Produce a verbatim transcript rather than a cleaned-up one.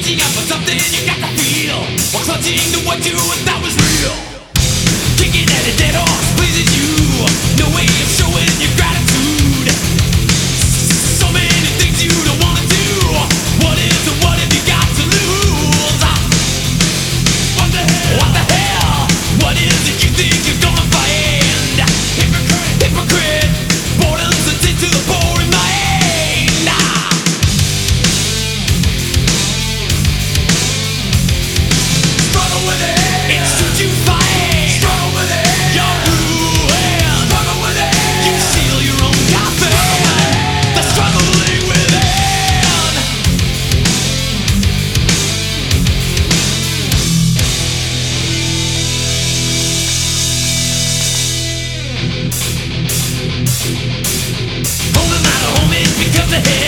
reaching out for something you got to feel, while clutching to what you thought was real. Kicking at a dead horse pleases you, no way of showing your gratitude. So many things you don't wanna do. What is and what have you got to lose? What the hell? What the hell? What is it you think you're gonna find? Hypocrite, hypocrite, boredom's a tin to the boring mind. Nah. Struggle with it. It's true you fight. Struggle with it. You're ruined. Struggle with it. You seal your own coffin. The struggling within. Home and out of home, it becomes a hit.